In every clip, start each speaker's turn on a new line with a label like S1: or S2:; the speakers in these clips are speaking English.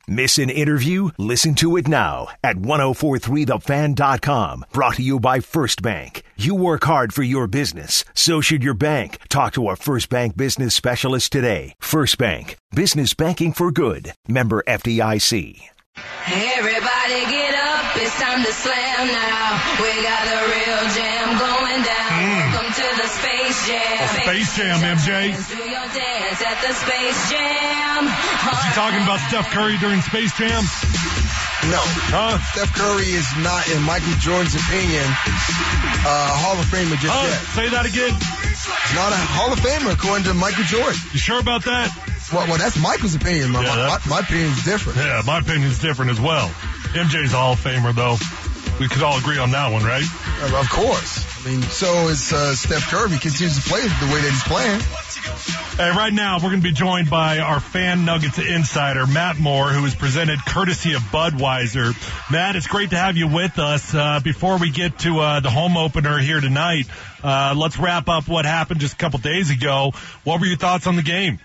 S1: Miss an interview? Listen to it now at 1043thefan.com. Brought to you by First Bank. You work hard for your business. So should your bank. Talk to a First Bank business specialist today. First Bank. Business banking for good. Member FDIC.
S2: Everybody get up, it's time to slam now. We got the real jam going down. Welcome to the Space Jam.
S3: Space Jam, MJ.
S2: Do your dance at the Space Jam.
S3: Is he talking about Steph Curry during Space Jam?
S4: No.
S3: Huh?
S4: Steph Curry is not, in Michael Jordan's opinion, Hall of Famer just yet.
S3: Say that again.
S4: He's not a Hall of Famer according to Michael Jordan.
S3: You sure about that?
S4: Well, that's Michael's opinion. My opinion is different.
S3: Yeah, my opinion is different as well. MJ's a Hall of Famer, though. We could all agree on that one, right?
S4: Of course. I mean, so is Steph Curry. He continues to play the way that he's playing.
S3: Hey, right now, we're going to be joined by our Fan Nuggets insider, Matt Moore, who is presented courtesy of Budweiser. Matt, it's great to have you with us. Before we get to the home opener here tonight, let's wrap up what happened just a couple days ago. What were your thoughts on the game?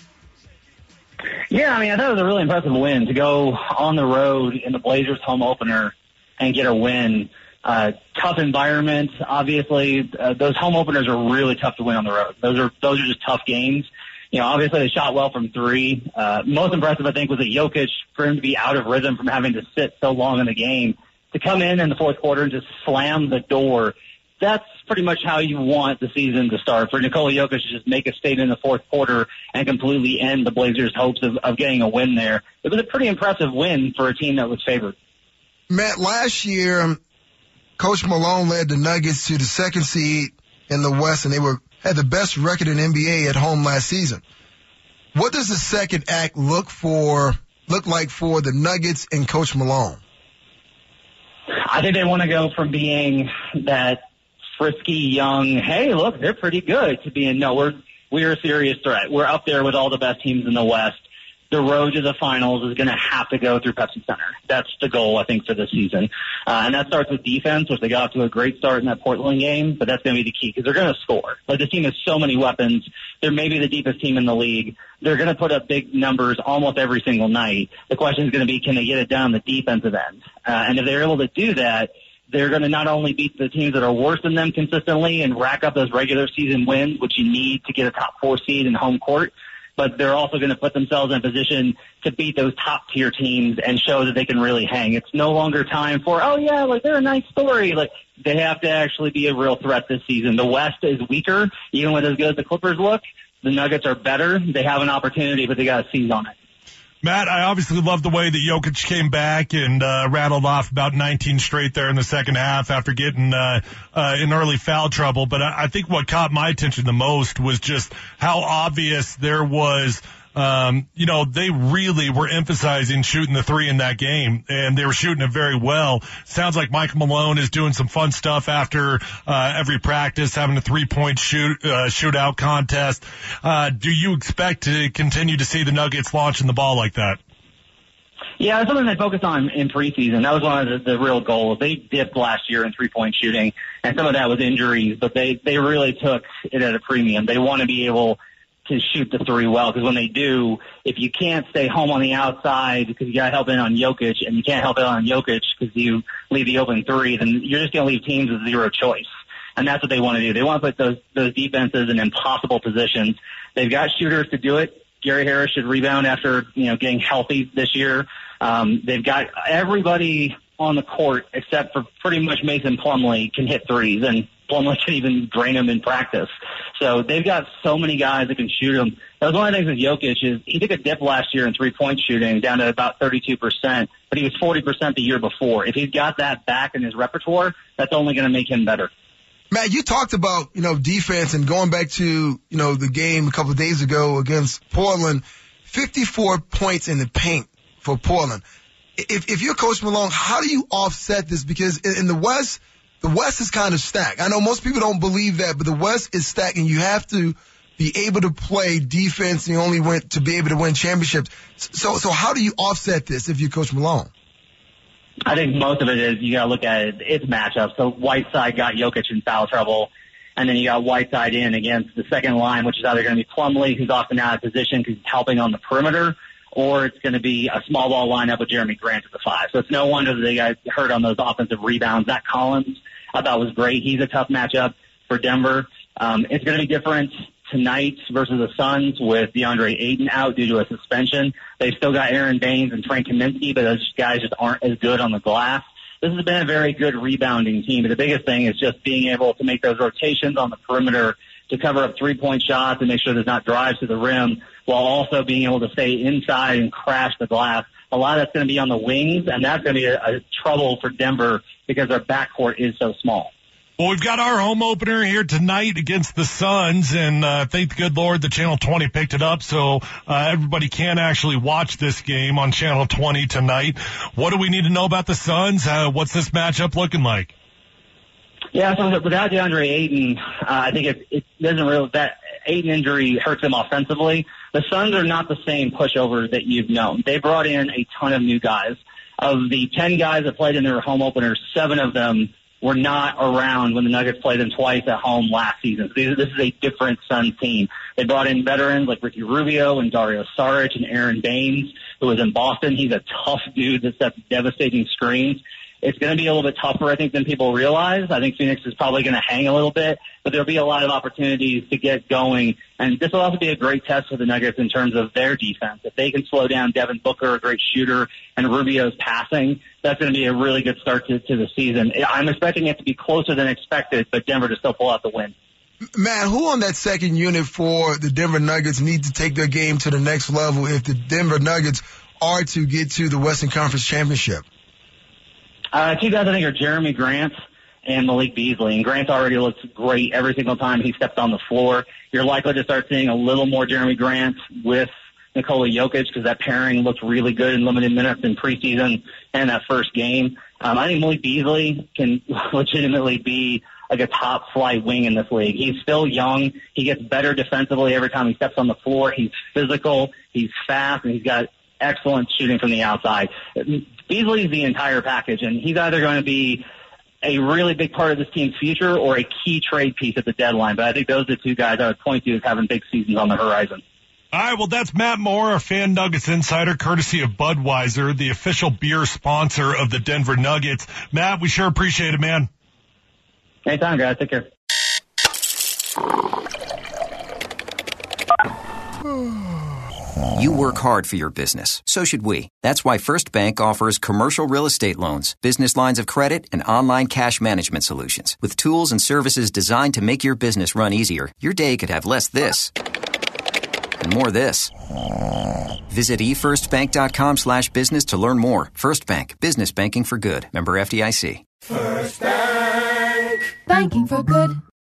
S5: Yeah, I mean, I thought it was a really impressive win to go on the road in the Blazers home opener and get a win. Tough environment, obviously. Those home openers are really tough to win on the road. Those are just tough games. You know, obviously they shot well from three. Most impressive, I think, was that Jokic, for him to be out of rhythm from having to sit so long in the game, to come in the fourth quarter and just slam the door. That's pretty much how you want the season to start. For Nikola Jokic to just make a statement in the fourth quarter and completely end the Blazers' hopes of getting a win there. It was a pretty impressive win for a team that was favored.
S4: Matt, last year, Coach Malone led the Nuggets to the second seed in the West, and they had the best record in NBA at home last season. What does the second act look like for the Nuggets and Coach Malone?
S5: I think they want to go from being that frisky, young, hey, look, they're pretty good, to being, no, we're a serious threat. We're up there with all the best teams in the West. The road to the finals is going to have to go through Pepsi Center. That's the goal, I think, for this season. And that starts with defense, which they got off to a great start in that Portland game, but that's going to be the key because they're going to score. Like, this team has so many weapons. They're maybe the deepest team in the league. They're going to put up big numbers almost every single night. The question is going to be, can they get it down on the defensive end? And if they're able to do that, they're going to not only beat the teams that are worse than them consistently and rack up those regular season wins, which you need to get a top 4 seed in home court, but they're also going to put themselves in a position to beat those top-tier teams and show that they can really hang. It's no longer time for, oh, yeah, like, they're a nice story. Like, they have to actually be a real threat this season. The West is weaker. Even with as good as the Clippers look, the Nuggets are better. They have an opportunity, but they got to seize on it.
S3: Matt, I obviously love the way that Jokic came back and rattled off about 19 straight there in the second half after getting in early foul trouble. But I think what caught my attention the most was just how obvious there was. They really were emphasizing shooting the three in that game, and they were shooting it very well. Sounds like Michael Malone is doing some fun stuff after every practice, having a 3-point shootout contest. Do you expect to continue to see the Nuggets launching the ball like that?
S5: Yeah, it's something they focused on in preseason. That was one of the real goals. They dipped last year in 3-point shooting, and some of that was injuries, but they really took it at a premium. They want to be able to shoot the three well, because when they do, if you can't stay home on the outside because you got to help in on Jokic, and you can't help in on Jokic because you leave the open three, then you're just going to leave teams with zero choice. And that's what they want to do. They want to put those defenses in impossible positions. They've got shooters to do it. Gary Harris should rebound after, getting healthy this year. They've got everybody on the court except for pretty much Mason Plumlee can hit threes, and Plumlee can even drain them in practice. So they've got so many guys that can shoot them. That was one of the things with Jokic is he took a dip last year in 3-point shooting down to about 32%, but he was 40% the year before. If he's got that back in his repertoire, that's only going to make him better.
S4: Matt, you talked about, defense, and going back to, the game a couple of days ago against Portland, 54 points in the paint for Portland. If you're Coach Malone, how do you offset this? Because in the West is kind of stacked. I know most people don't believe that, but the West is stacked, and you have to be able to play defense and you only went to be able to win championships. So how do you offset this if you're Coach Malone?
S5: I think most of it is you got to look at it. It's matchups. So Whiteside got Jokic in foul trouble, and then you got Whiteside in against the second line, which is either going to be Plumlee, who's often out of position because he's helping on the perimeter, or it's going to be a small ball lineup with Jeremy Grant at the 5. So it's no wonder that they got hurt on those offensive rebounds. Zach Collins, I thought was great. He's a tough matchup for Denver. It's going to be different tonight versus the Suns with DeAndre Ayton out due to a suspension. They've still got Aaron Baines and Frank Kaminsky, but those guys just aren't as good on the glass. This has been a very good rebounding team, but the biggest thing is just being able to make those rotations on the perimeter to cover up three-point shots and make sure there's not drives to the rim, while also being able to stay inside and crash the glass. A lot of that's going to be on the wings, and that's going to be a trouble for Denver because their backcourt is so small.
S3: Well, we've got our home opener here tonight against the Suns, and thank the good Lord that Channel 20 picked it up, so everybody can actually watch this game on Channel 20 tonight. What do we need to know about the Suns? What's this matchup looking like?
S5: Yeah, so without DeAndre Ayton, I think it doesn't really, that Ayton injury hurts them offensively. The Suns are not the same pushover that you've known. They brought in a ton of new guys. Of the 10 guys that played in their home openers, 7 of them were not around when the Nuggets played them twice at home last season. So this is a different Suns team. They brought in veterans like Ricky Rubio and Dario Saric and Aaron Baines, who was in Boston. He's a tough dude that sets devastating screens. It's going to be a little bit tougher, I think, than people realize. I think Phoenix is probably going to hang a little bit, but there'll be a lot of opportunities to get going. And this will also be a great test for the Nuggets in terms of their defense. If they can slow down Devin Booker, a great shooter, and Rubio's passing, that's going to be a really good start to the season. I'm expecting it to be closer than expected, but Denver to still pull out the win.
S4: Man, who on that second unit for the Denver Nuggets need to take their game to the next level if the Denver Nuggets are to get to the Western Conference Championship?
S5: 2 guys I think are Jeremy Grant and Malik Beasley. And Grant already looks great every single time he steps on the floor. You're likely to start seeing a little more Jeremy Grant with Nikola Jokic because that pairing looked really good in limited minutes in preseason and that first game. I think Malik Beasley can legitimately be like a top flight wing in this league. He's still young. He gets better defensively every time he steps on the floor. He's physical. He's fast, and he's got excellent shooting from the outside. Beasley's the entire package, and he's either going to be a really big part of this team's future or a key trade piece at the deadline. But I think those are the 2 guys I would point to as having big seasons on the horizon.
S3: All right, well, that's Matt Moore, our Fan Nuggets insider, courtesy of Budweiser, the official beer sponsor of the Denver Nuggets. Matt, we sure appreciate it, man.
S5: Anytime, guys. Take care.
S6: You work hard for your business. So should we. That's why First Bank offers commercial real estate loans, business lines of credit, and online cash management solutions. With tools and services designed to make your business run easier, your day could have less this and more this. Visit efirstbank.com/business to learn more. First Bank. Business banking for good. Member FDIC.
S7: First Bank. Banking for good.